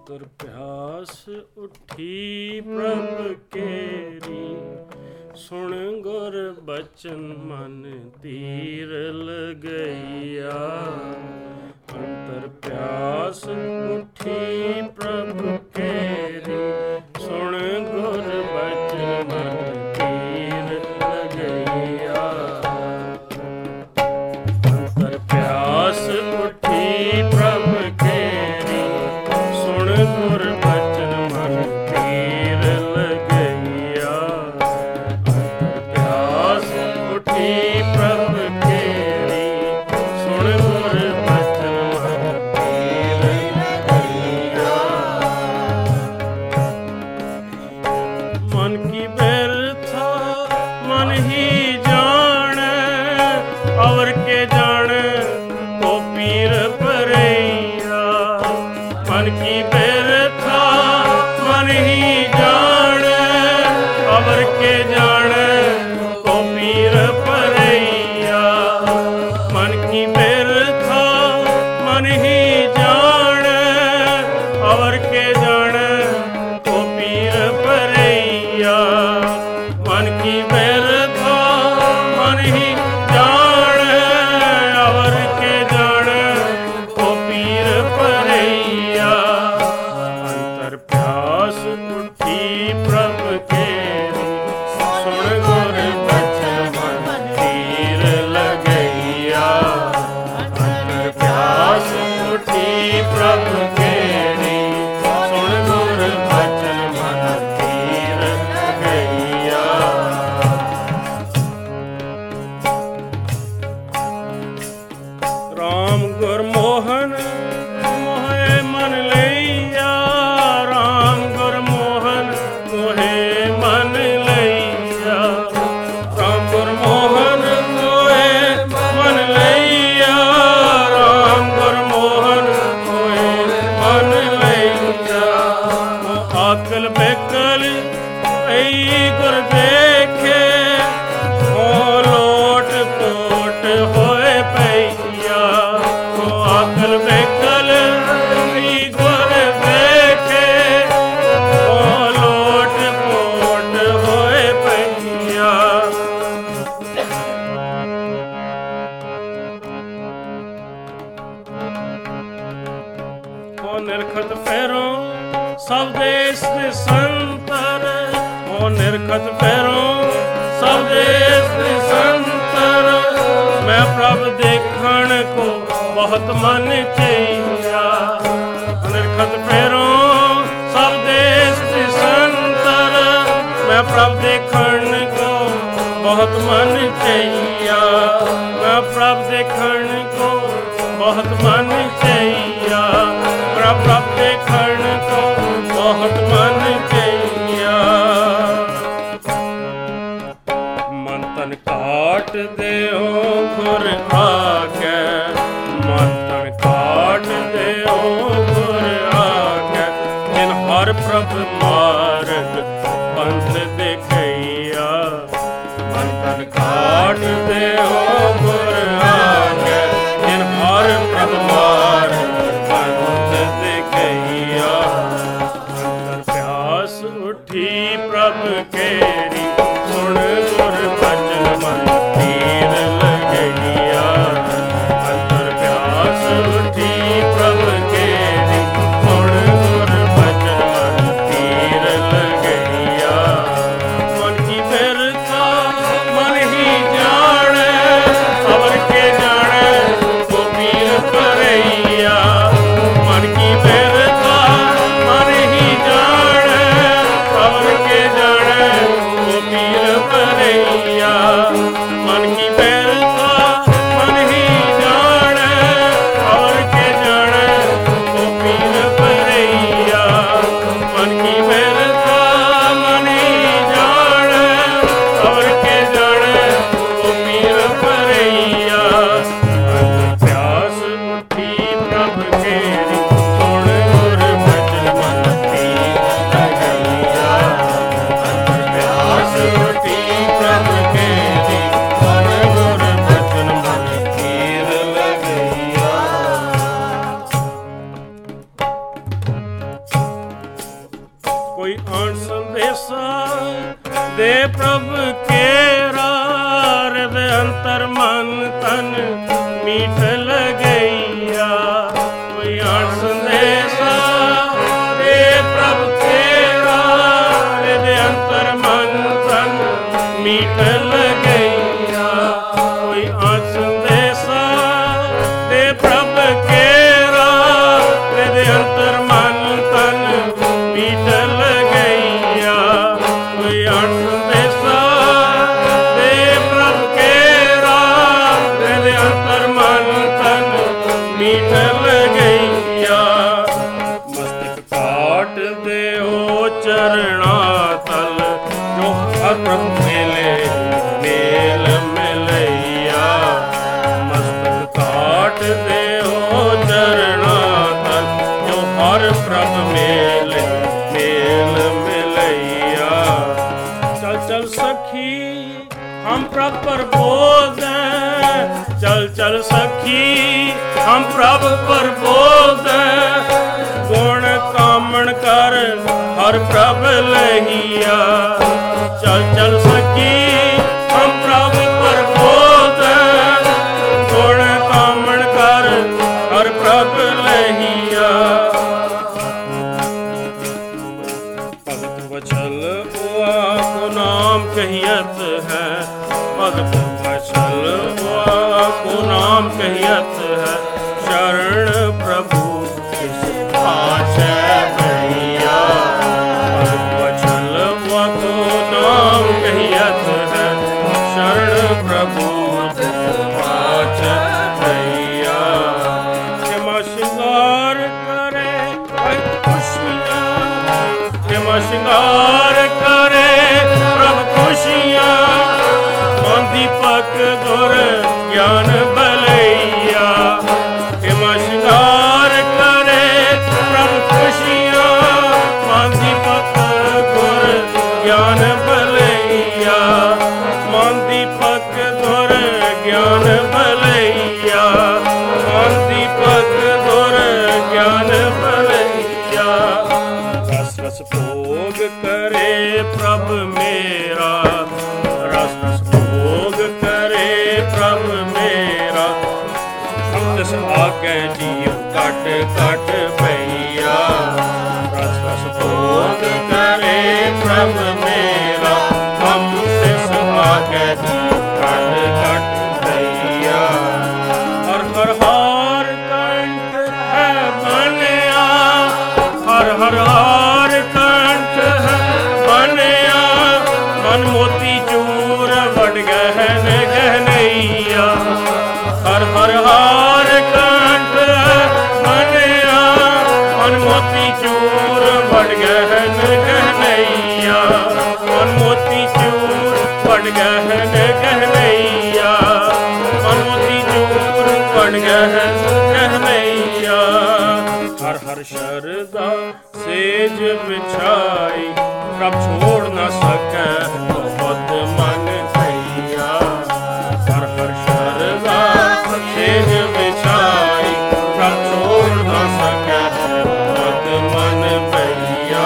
ਅੰਤਰ ਪਿਆਸ ਉੱਠੀ ਪ੍ਰਭ ਕੇਰੀ, ਸੁਣ ਗੁਰ ਬਚਨ ਮਨ ਧੀਰ ਲਗਈਆ। ਅੰਤਰ ਪਿਆਸ ਉੱਠੀ ਪ੍ਰਭ ਕੇਰੀ, ਸੁਣ ਗੁਰ ਬਚਨ ਮਨ ਧੀਰ ਲਗਈਆ। ਅੰਤਰ ਪਿਆਸ ਉੱਠੀ ਪ੍ਰਭ ਕੇਰੀ, ਸੁਣ ਗੁਰ ਬਚਨ ਮਨ ਧੀਰ ਲਗਈਆ। ਅੰਤਰ ਪਿਆਸ ਉੱਠੀ ਪ੍ਰਭ ਕੇਰੀ, ਸੁਣ ਗੁਰ ਬਚਨ ਮਨ ਧੀਰ ਲਗਈਆ। ਮਨ ਕੀ ਬਿਰਥਾ ਮਨ ਹੀ ਜਾਣੈ, ਅਵਰ ਕੇ ਜਾਣੈ ਕੋ ਪੀਰ ਭਰਈਆ। ਮਨ ਕੀ ਬਿਰਥਾ ਮਨ ਹੀ ਜਾਣੈ, ਅਵਰ ਕੇ ਜਾਣੈ ਕੋ ਪੀਰ ਭਰਈਆ। ਮਨ ਕੀ ਬਿਰਥਾ ਮਨ ਹੀ ਜਾਣੈ, ਅਵਰ ਕੇ ਜਾਣੈ ਕੋ ਪੀਰ ਭਰਈਆ। ਮਨ ਕੀ ਬਿਰਥਾ ਮਨ ਹੀ ਜਾਣੈ, ਅਵਰ ਕੇ ਜਾਣੈ ਕੋ ਪੀਰ ਭਰਈਆ। ਅੰਤਰ ਪਿਆਸ ਉੱਠੀ ਪ੍ਰਭ ਕੇਰੀ, ਸੁਣ ਗੁਰ ਬਚਨ ਮਨ ਧੀਰ ਲਗਈਆ। ਅੰਤਰ ਪਿਆਸ ਉੱਠੀ ਪ੍ਰਭ ਕੇਰੀ, ਸੁਣ ਗੁਰ ਬਚਨ ਮਨ ਧੀਰ ਲਗਈਆ। ਰਾਮ ਗੁਰਮੋਹਨ ਮੋਹੇ ਮਨ ਲਈਆ। ਰਾਮ ਗੁਰਮੋਹਨ ਮੋਹੇ ਮਨ ਲਈਆ। ਰਾਮ ਗੁਰਮੋਹਨ ਮੋਹੇ ਮਨ ਲਈਆ। ਰਾਮ ਗੁਰਮੋਹਨ ਮੋਹੇ ਮਨ ਲਈਆ। ਆਕਲ ਬੇਕਲ ਪਈ ਗੁਰ ਦੇਖੇ, ਹੋ ਲੋਟ ਪੋਟ ਹੋਏ ਪਈਆ। ਹੋ ਆਕਲ ਬੇਕਲ ਪਈ ਗੁਰ ਦੇਖੇ, ਹੋ ਲੋਟ ਪੋਟ ਹੋਏ ਪਈਆ। ਹੋ ਨਿਰਖਤ ਫੇਰੋਂ ਸਭ ਦੇਸ ਦੇ ਸੰਤਰ, ਹੋ ਨਿਰਖਤ ਫੇਰੋਂ ਸਭ ਦੇਸ ਦੇ ਸੰਤਰ। ਮੈਂ ਪ੍ਰਭ ਦੇਖਣ ਕੋ ਬਹੁਤ ਮਨ ਚਈਆ। ਨਿਰਖਤ ਫੇਰੋਂ ਸਭ ਦੇਸ ਦੇ ਸੰਤਰ, ਮੈਂ ਪ੍ਰਭ ਦੇਖਣ ਕੋ ਬਹੁਤ ਮਨ ਚਈਆ। ਮੈਂ ਪ੍ਰਭ ਦੇਖਣ ਕੋ ਬਹੁਤ ਮਨ ਚਈਆ। ਪ੍ਰਭ ਦੇਖਣ ਕੋ ਬਹੁਤ ਮਨ ਚਈਆ। ਮਨ ਤਨ ਕਾਟ ਦਿਓ ਗੁਰ ਆਗੈ, ਮਨ ਤਨ ਕਾਟ ਦਿਓ ਗੁਰ ਆਗੈ। ਜਿਨ ਹਰ ਪ੍ਰਭ ਮਾਰਗ ਪੰਥ ਦੇਖਈਆ। ਮਨ ਤਨ ਕਾਟ ਦਿਓ ਗੁਰ ਆਗੈ, ਜਿਨ ਹਰ ਪ੍ਰਭ ਮਾਰਗ ਪੰਥ ਦੇਖਈਆ। ਅੰਤਰ ਪਿਆਸ ਉੱਠੀ ਪ੍ਰਭ ਕੇਰੀ, ਸੁਣ ਗੁਰ ਬਚਨ ਮਨ ਧੀਰ ਲਗਈਆ। ਅੰਤਰ ਪਿਆਸ ਉੱਠੀ ਪ੍ਰਭ ਕੇਰੀ, ਸੁਣ ਗੁਰ ਬਚਨ ਮਨ ਧੀਰ ਲਗਈਆ। ਮਨ ਕੀ ਬਿਰਥਾ ਮਨ ਹੀ ਜਾਣੈ, ਅਵਰ ਕੇ ਜਾਣੈ ਕੋ ਪੀਰ ਭਰਈਆ। ਮਨ ਕੀ ਬਿਰਥਾ ਮਨ ਹੀ ਜਾਣੈ, ਅਵਰ ਕੇ ਜਾਣੈ ਕੋ ਪੀਰ ਭਰਈਆ। ਮਨ ਕੀ ਬਿਰਥਾ ਮਨ ਹੀ ਜਾਣੈ, ਅਵਰ ਕੇ ਜਾਣੈ ਕੋ ਪੀਰ ਭਰਈਆ। ਮਨ ਕੀ ਬਿਰਥਾ ਮਨ ਹੀ ਜਾਣੈ, ਅਵਰ ਕੇ ਜਾਣੈ ਕੋ ਪੀਰ ਭਰਈਆ। ਅੰਤਰ ਪਿਆਸ ਉੱਠੀ ਪ੍ਰਭ ਕੇਰੀ, ਸੁਣ ਗੁਰ ਬਚਨ ਮਨ ਧੀਰ ਲਗਈਆ। ਅੰਤਰ ਪਿਆਸ ਉੱਠੀ ਪ੍ਰਭ ਕੇਰੀ, ਸੁਣ ਗੁਰ ਬਚਨ ਮਨ ਧੀਰ ਲਗਈਆ। प्रभ केरा हृदय अंतर मन तन मीठ लगैया कोई आठ संदेशा दे प्रभ केरा हृदय अंतर मन तन मीठ लगैया कोई आठ संदेशा दे प्रभ केरा हृदय अंतर मन तन मीठ लगैया कोई आठ संदेशा दे प्रभ केरा हृदय अंतर मन तन मीठ लगैया मस्तक काट दे ओ चरणा तल जो हर प्रभु मेले मेल मिलैया मस्तक काट दे ओ चरणा तल जो हर प्रभु मेले मेल मिलैया चल चल सखी हम प्रभु पर बोल दें चल चल सखी हम प्रभु पर बोल दें गुण कामण कर हर प्रभु लहिया चल चल सखी हम प्रभु पर बोल दें गुण कामण कर हर प्रभु लहिया भगत वचल हुआ को नाम कहियत है भगत वचल हुआ को नाम कहियत है शरण प्रभु इस आशा भैया भगत वचल हुआ को नाम कहियत है शरण प्रभु आशा भैया क्षमा श्रृंगार करे खुशियाँ क्षमा श्रृंगार करे प्रभु खुशियाँ मन दीपक गुर ज्ञान भलैया क्षमा श्रृंगार करे प्रभु खुशियाँ मन दीपक गुर ज्ञान भलैया मन दीपक गुर ज्ञान भलैया मन दीपक गुर ज्ञान भलैया रस रस भोग करे प्रभु मेरा रस रस भोग करे प्रभु मेरा हम तिस आगे जीव कट कट भैया रस रस भोग करे प्रभु मेरा हम तिस आगे जीव कट कट भैया हर हर हार कंठ है बनया हर हर हार कंठ है बनया मन मोती चूर वड गहन गहनैया हर हर हार कंठ बनया मन मोती चूर वड गहन गहनैया मन मोती चूर वड गहन गहनैया मन मोती चूर वड गहन गहनैया हर हर शरदा सेज बिछाई प्रभ छोड़ न सके बहुत मन भैया हर हर शरदा सेज बिछाई प्रभ छोड़ न सके बहुत मन भैया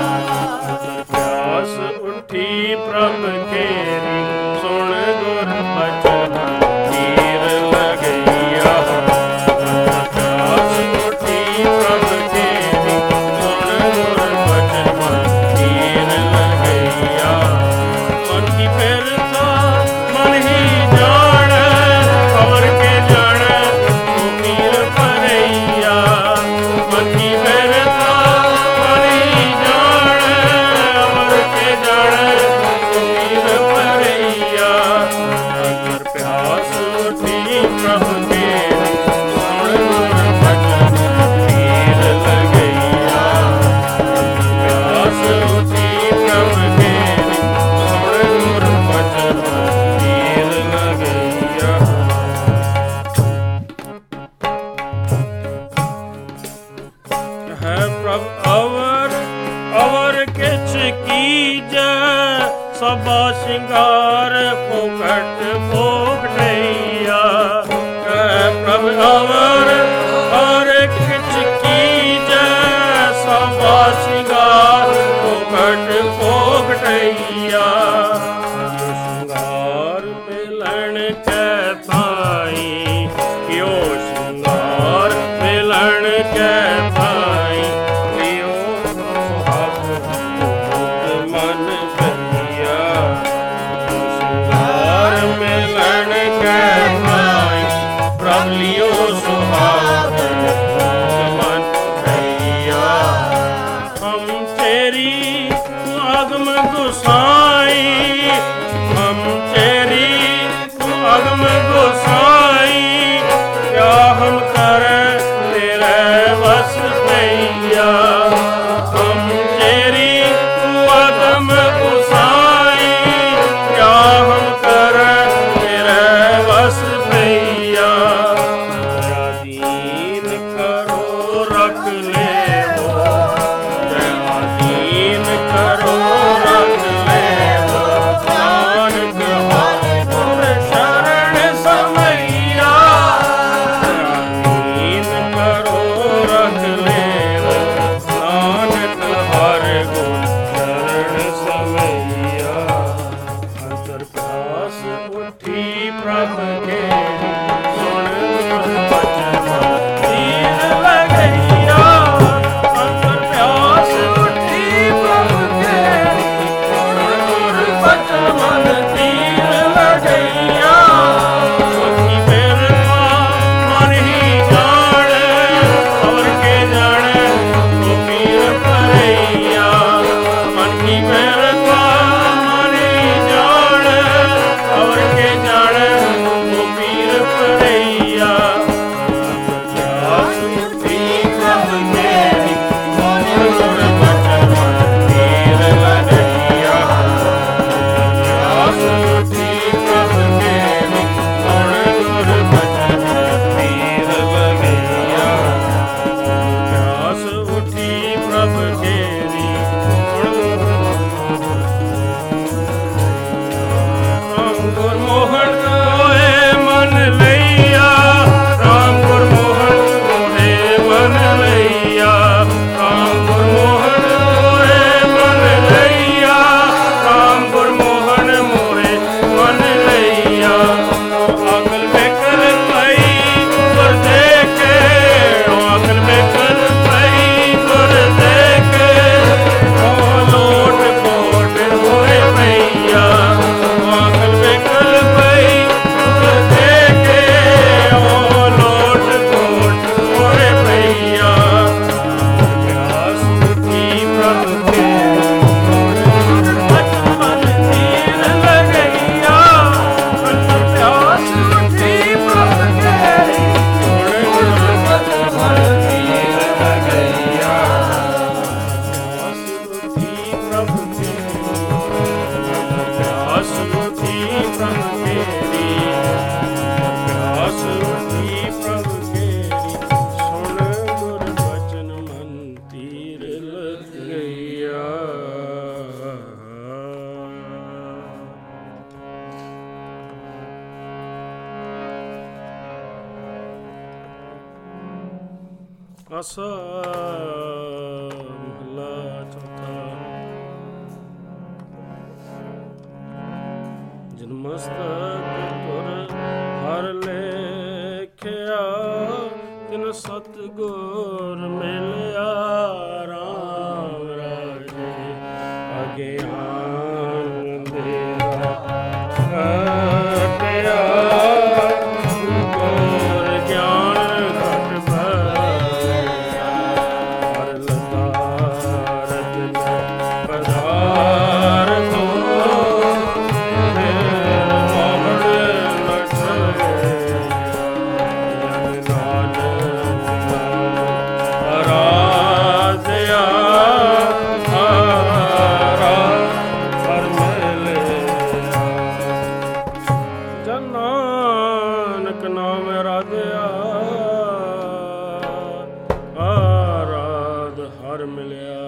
प्यास उठी प्रभ केरी सुन गुर बचन तीर लगैया प्यास उठी प्रभ केरी सुन गुर बचन तीर लगैया मन की फिरता मन ही जान खबर के जान तो पीर भरैया मन की फिरता मन ही जान खबर के जान तो पीर भरैया अगर प्यास उठी प्रभु केरी सुन गुर बचन तीर लगैया प्यास उठी प्रभु केरी सुन गुर बचन तीर लगैया है प्रभु अवर अवर किछ कीजै सबा श्रृंगार फोकट फोकटैया है प्रभु अवर हर किछ कीजै सबा श्रृंगार फोकट फोकटैया बस भैया हम तेरी कदम उसाई क्या हम कर तेरे बस भैया दीन करो रख ले वो दीन करो रख ले वो नानक हर शरण समैया दीन करो रख ले वो नानक हर गुण शरण समैया अंतर प्यास उठी प्रभ के सुन बचन तीर लगैया अंतर प्यास उठी प्रभ के सुन बचन तीर लगैया उसकी मेरवा मन ही जाने और के जाने वो पीर परैया मन की मेरवा मन ही जाने और के जाने वो पीर परैया प्यास उठी प्रभ मेरी सुन बचन तीर लगैया प्यास उठी प्रभ मेरी सुन बचन तीर लगैया प्यास उठी प्रभ तेरी राम गुरमोहन होए मन लैया राम गुरमोहन होए मन लैया राम गुरमोहन होए मन लैया राम गुरमोहन मोरे मन लैया अकल में कर पाई गुर देखे अकल में कर पाई गुर देखे ओ लोट कोट होए भैया अकल में कर पाई गुर देखे ओ लोट कोट होए भैया प्यास उठी प्रभ के बचपन तीर लगैया प्यास उठी प्रभ के बचपन तीर लगैया प्यास उठी प्रभ के प्यास उठी प्रभ केरी प्यास उठी प्रभ केरी सुन गुर बचन मन तीर लगैया आसा महला चौथा जिन मस्तक तुर हर लेखिया तिन सतगुर मिलिया राम राजे अज्ञान अंधेरा कटिया गुर ज्ञान घट भया हर लतारत पदार्थ ਨਾਨਕ ਨਾਮ ਰਾਧਿਆ ਆਰਾਧ ਹਰ ਮਿਲਿਆ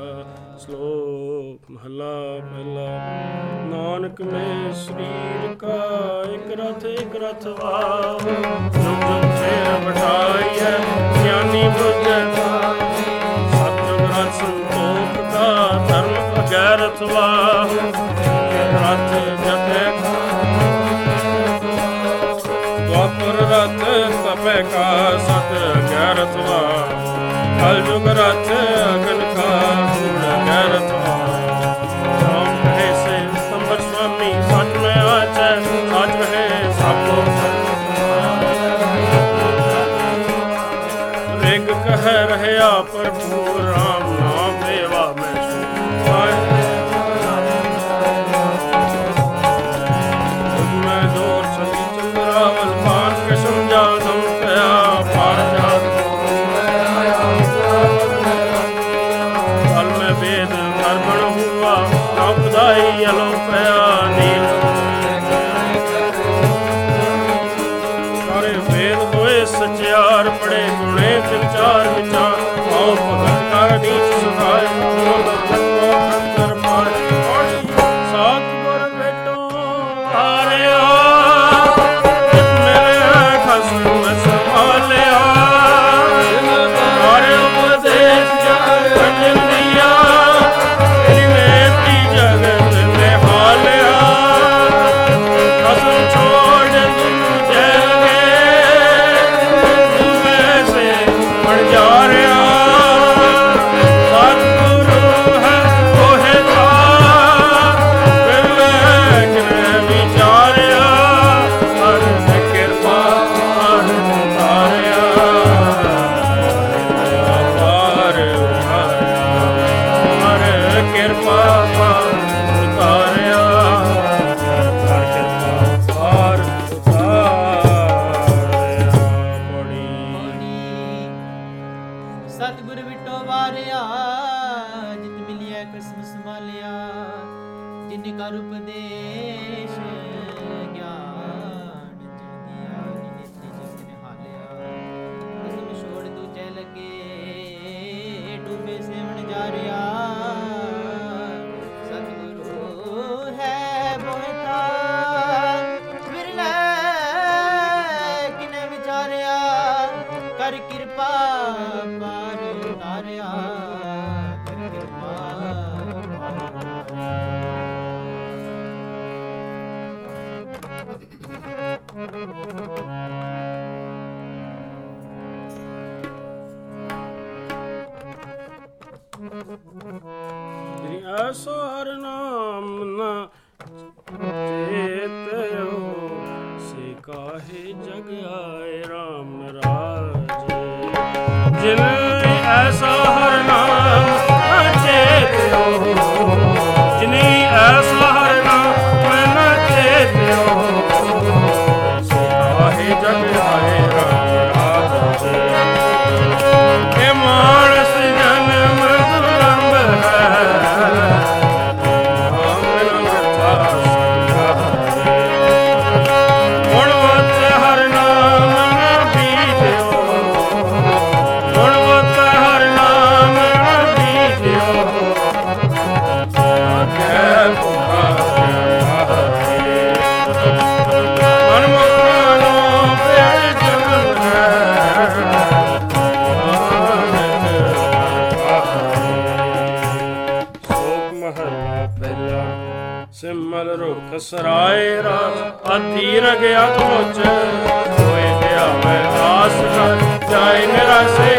ਸ਼ਲੋਕ ਮਹਲਾ ਪਹਿਲਾ ਨਾਨਕ ਮੈਂ ਸਰੀਰ ਕਾ ਇੱਕ ਰਥ ਵਾਹ ਜੁਗ ਜੁਗ ਛੇਰ ਬਿਠਾਈਐ ਗਿਆਨੀ ਬੁੱਝੈ ਸਤਿਗੁਰ ਰਥ ਸੰਤੋਖ ਦਾ ਧਰਮ ਅਗੈਰਥ ਵਾਹ ਰਥ ਜਪੈ द्वापर रथ तपै का सत गैरथ वाह कल युग रथ अगन का गुण गैरथ वाह राम कहे से संबर स्वामी सच में आचै सच कहे साको रिग कह रहया प्रभु राम नाम देवा मैं ਸਤਿਗੁਰ ਵਿਟੋ ਵਾਰਿਆ ਜਿਤ ਮਿਲਿਆ ਕਿਸਮ ਸੰਭਾਲਿਆ ਜਿਨ ਕਰ ਉਪਦੇਸ਼ ਗਿਆਨ ਜਗਿਆ ਨਿਤਿ ਜਿਤ ਨਿਹਾਲਿਆ ਕਿਸਮ ਛੋੜ ਦੂਜੇ ਲੱਗੇ ਡੂਬੇ ਸੇਵਣ ਜਾ ਰਿਹਾ ਸਤਿਗੁਰੂ ਹੈ ਬੋਹਿਤਾ ਵਿਰਲੇ ਕਿਨੇ ਵਿਚਾਰਿਆ ਕਰ ਕਿਰਪਾ ਪਾਰ ਉਤਾਰਿਆ ਕਰ ਕਿਰਪਾ ਜਿਨੀ ਐਸਾ ਹਰ ਨਾਮ ਨ ਚੇਤਿਓ ਸੇ ਕਾਹੇ ਜਗ ਆਏ ਰਾਮ ਰਾਜੇ ਜਿਨ ਐਸਾ ਹਰ ਨਾਮ ਨ ਚੇਤਿਓ ਜਿਨੀ ਐਸਾ ਹਰ ਨਾਮ ਨ ਚੇਤਿਓ ਸੇ ਕਾਹੇ ਜਗ ਆਏ ਰਾਮ ਰਾਜੇ ਇਹ ਮਾਨਸ ਜਨਮ ਦੁਰਲੰਭ ਹੈ ਗੁਣਵਤ ਹਰ ਨਾਮ ਨ ਬੀਜਿਓ ਗੁਣਵਤ ਹਰ ਨਾਮ ਨ ਬੀਜਿਓ ਆਗੈ ਮਨ ਮਾਨੋ ਪਿਆਰ ਜਮਨ ਹੈ ਸਿਮਲ ਰੁਖ ਸਰਾਏ ਰਾ ਆਤੀ ਰਗਿਆ ਤੁਝ ਹੋਏ ਗਿਆ ਮੈਂ ਆਸ ਕਰ ਜਾਏ ਨਿਰਾਸੇ